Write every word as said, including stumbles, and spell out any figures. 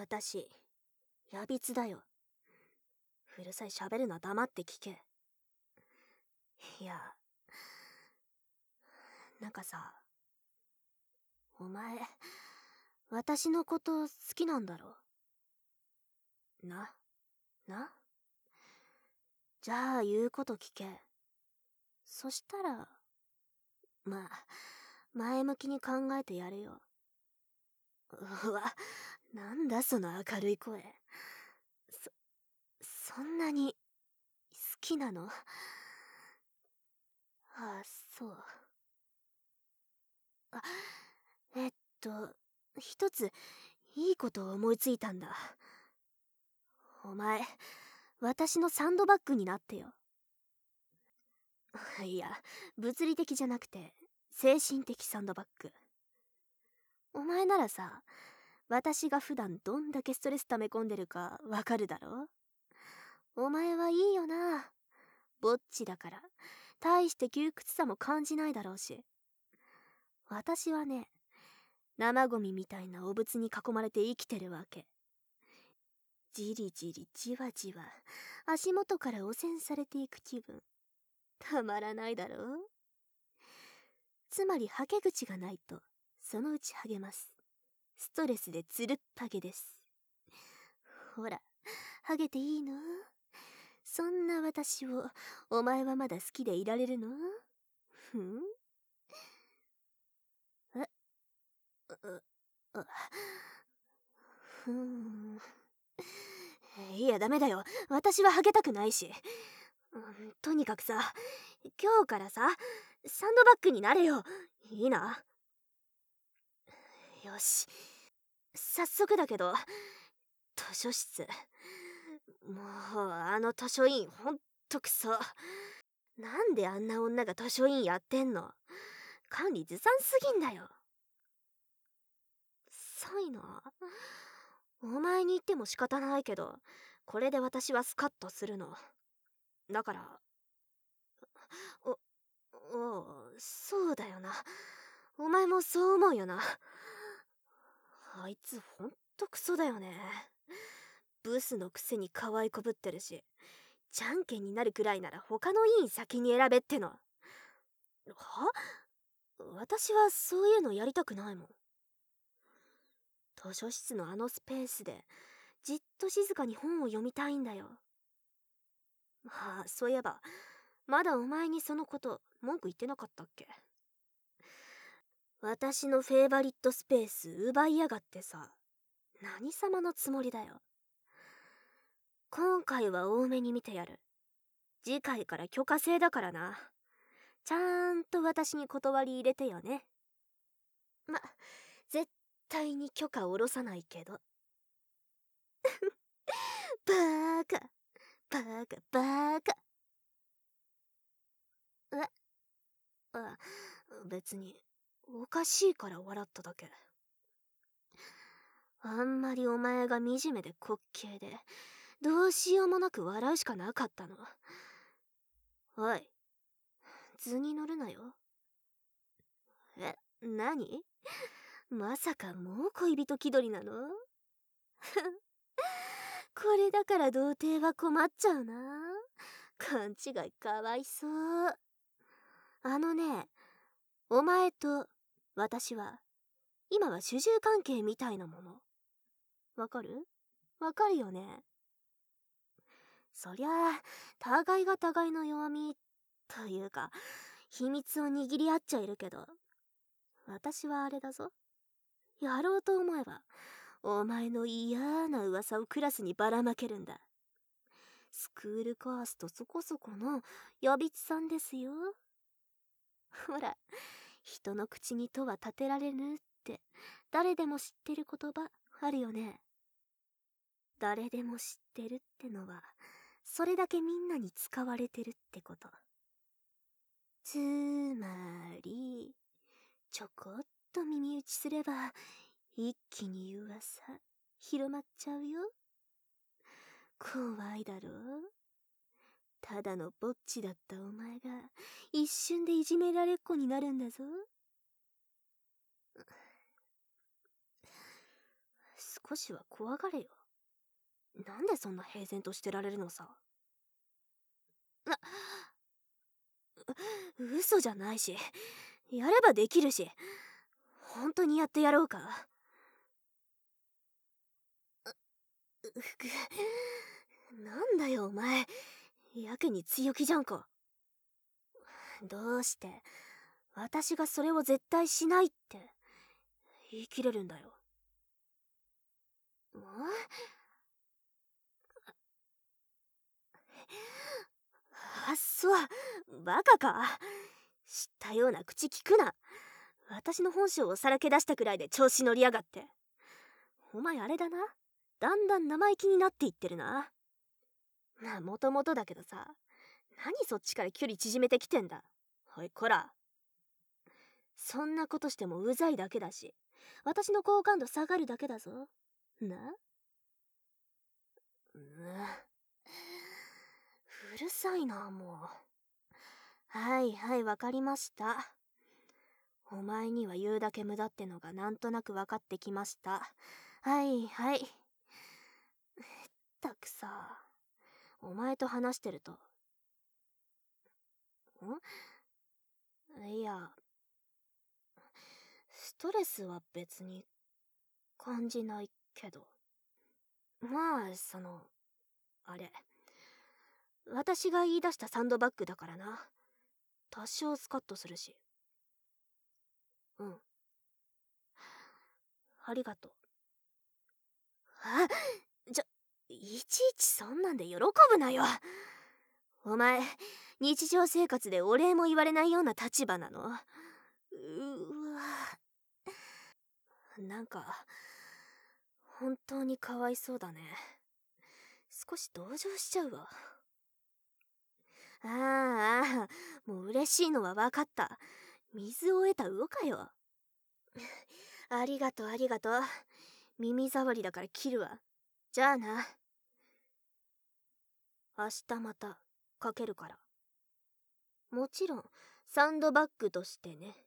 私、やびつだよ。うるさい、喋るな、黙って聞け。いや、なんかさ、お前、私のこと好きなんだろ？な、な？じゃあ言うこと聞け。そしたら、まあ、前向きに考えてやるよ。うわ、なんだその明るい声。そ、そんなに、好きなの？ああ、そう。あ、えっと、一つ、いいことを思いついたんだ。お前、私のサンドバッグになってよ。いや、物理的じゃなくて、精神的サンドバッグ。お前ならさ、私が普段どんだけストレス溜め込んでるかわかるだろ？お前はいいよな。ぼっちだから、大して窮屈さも感じないだろうし。私はね、生ゴミみたいなお物に囲まれて生きてるわけ。じりじりじわじわ、足元から汚染されていく気分。たまらないだろう？つまり、はけ口がないと、そのうち剥げます。ストレスでつるっぱげです。ほら、剥げていいの？そんな私を、お前はまだ好きでいられるの？ふん？え？う、う、ふん。いや、ダメだよ。私は剥げたくないし。うん、とにかくさ、今日からさ、サンドバッグになれよ。いいな？よし。早速だけど、図書室。もう、あの図書委員ほんとクソ。なんであんな女が図書委員やってんの？管理ずさんすぎんだよ。さいな。お前に言っても仕方ないけど、これで私はスカッとするの。だから、お、おう、そうだよな。お前もそう思うよな。あいつほんとクソだよね。ブスのくせに可愛いこぶってるし、じゃんけんになるくらいなら他の委員先に選べっての。は？私はそういうのやりたくないもん。図書室のあのスペースでじっと静かに本を読みたいんだよ。まあ、そういえばまだお前にそのこと文句言ってなかったっけ？私のフェイバリットスペース奪いやがってさ。何様のつもりだよ。今回は多めに見てやる。次回から許可制だからな。ちゃんと私に断り入れてよね。ま、絶対に許可を下ろさないけど。バーカ、バーカ、バーカ。え？あ、別に、おかしいから笑っただけ。あんまりお前が惨めで滑稽で、どうしようもなく笑うしかなかったの。おい、図に乗るなよ。え、何？まさかもう恋人気取りなの？これだから童貞は困っちゃうな。勘違いかわいそう。あのね、お前と私は今は主従関係みたいなもの。わかる？わかるよね。そりゃあ、互いが互いの弱みというか秘密を握り合っちゃいるけど、私はあれだぞ。やろうと思えばお前の嫌な噂をクラスにばらまけるんだ。スクールカーストそこそこのやびつさんですよ。ほら、人の口にとは立てられぬって誰でも知ってる言葉あるよね。誰でも知ってるってのはそれだけみんなに使われてるってこと。つまり、ちょこっと耳打ちすれば一気に噂広まっちゃうよ。怖いだろ？ただのぼっちだったお前が一瞬でいじめられっ子になるんだぞ。 少しは怖がれよ。なんでそんな平然としてられるのさ。な、う嘘じゃないし、やればできるし、本当にやってやろうか。なんだよお前、やけに強気じゃんか。どうして私がそれを絶対しないって言い切れるんだよ。あっそう、バカか。知ったような口聞くな。私の本性をさらけ出したくらいで調子乗りやがって。お前あれだな、だんだん生意気になっていってるな。まあもともとだけどさ、何そっちから距離縮めてきてんだ。おいこら、そんなことしてもうざいだけだし、私の好感度下がるだけだぞな。ううるさいなもう。はいはい、わかりました。お前には言うだけ無駄ってのがなんとなく分かってきました。はいはい。ったくさ、お前と話してると、んいや、ストレスは別に感じないけど。まあそのあれ、私が言い出したサンドバッグだからな。多少スカッとするし。うん、ありがとう。あ、ちょ、いちいちそんなんで喜ぶなよ。お前、日常生活でお礼も言われないような立場なの？うわ、なんか本当にかわいそうだね。少し同情しちゃうわ。ああ、もう嬉しいのは分かった。水を得た魚かよ。ありがとうありがとう。耳障りだから切るわ。じゃあな。明日またかけるから。もちろんサンドバッグとしてね。